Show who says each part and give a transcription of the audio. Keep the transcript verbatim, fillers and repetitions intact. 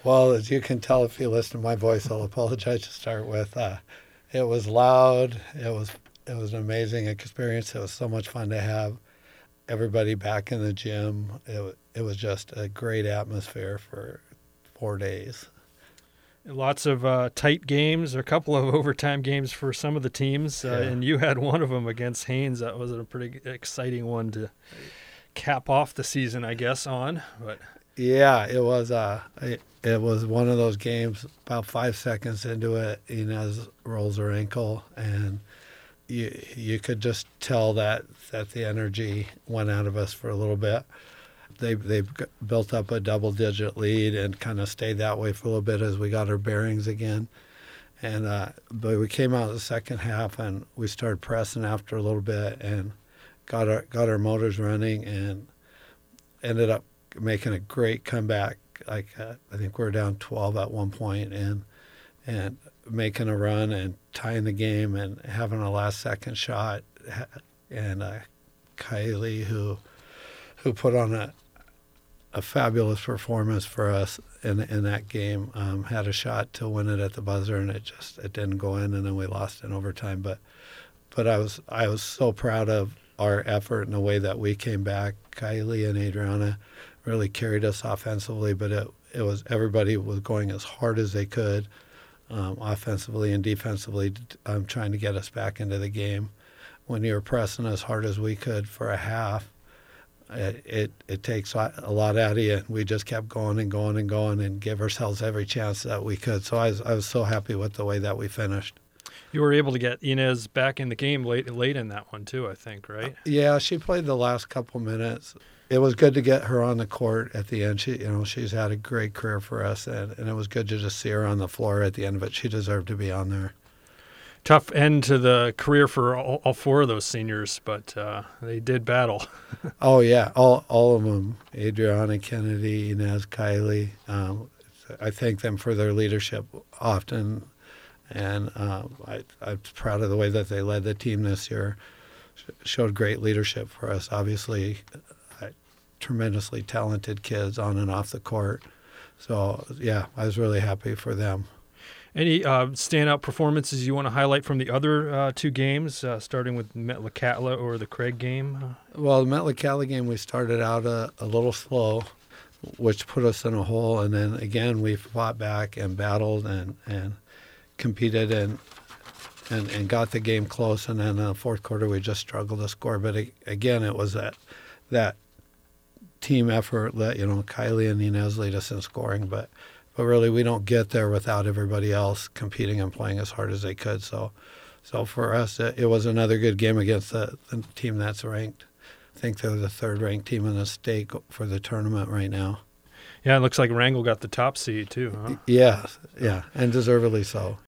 Speaker 1: Well, as you can tell if you listen to my voice, I'll apologize to start with. Uh, it was loud. It was it was an amazing experience. It was so much fun to have everybody back in the gym. It wa- it was just a great atmosphere for four days.
Speaker 2: Lots of uh, tight games, or a couple of overtime games for some of the teams, uh,
Speaker 1: Yeah.
Speaker 2: and you had one of them against Haynes. That was a pretty exciting one to cap off the season, I guess, on. But
Speaker 1: Yeah, it was. Uh, it, it was one of those games. About five seconds into it, Inez rolls her ankle, and you you could just tell that that the energy went out of us for a little bit. They they built up a double digit lead and kind of stayed that way for a little bit as we got our bearings again. And uh, but we came out the second half and we started pressing after a little bit and got our got our motors running and ended up making a great comeback. Like uh, I think we were down twelve at one point and and making a run and tying the game and having a last second shot. And uh, Kylie, who who put on a a fabulous performance for us in in that game, um, had a shot to win it at the buzzer and it just it didn't go in and then we lost in overtime. But but I was I was so proud of our effort and the way that we came back. Kylie and Adriana really carried us offensively, but it it was everybody was going as hard as they could, um, offensively and defensively, um, trying to get us back into the game. When you were pressing as hard as we could for a half, it it, it takes a lot out of you. And we just kept going and going and going and give ourselves every chance that we could. So I was I was so happy with the way that we finished.
Speaker 2: you were able to get Inez back in the game late late in that one too, I think, right?
Speaker 1: Yeah, she played the last couple minutes. It was good to get her on the court at the end. She, you know, she's had a great career for us, and, and it was good to just see her on the floor at the end of it. She deserved to be on there.
Speaker 2: Tough end to the career for all, all four of those seniors, but uh, they did battle.
Speaker 1: Oh yeah, all all of them. Adriana, Kennedy, Inez, Kylie. Um, I thank them for their leadership often, and um, I, I'm proud of the way that they led the team this year. Showed great leadership for us. Obviously, uh, tremendously talented kids on and off the court. So yeah, I was really happy for them.
Speaker 2: Any uh, standout performances you want to highlight from the other uh, two games, uh, starting with Metlakatla or the Craig game?
Speaker 1: Well, the Metlakatla game, we started out a, a little slow, which put us in a hole. And then again, we fought back and battled and, and competed and, and and got the game close. And then in the fourth quarter, we just struggled to score. But it, again, it was that that team effort that, you know, Kylie and Inez lead us in scoring. But but really, we don't get there without everybody else competing and playing as hard as they could. So so for us, it, it was another good game against the, the team that's ranked. I think they're the third-ranked team in the state for the tournament right now.
Speaker 2: Yeah, it looks like Wrangell got the top seed too, huh?
Speaker 1: Yeah, yeah, and deservedly so.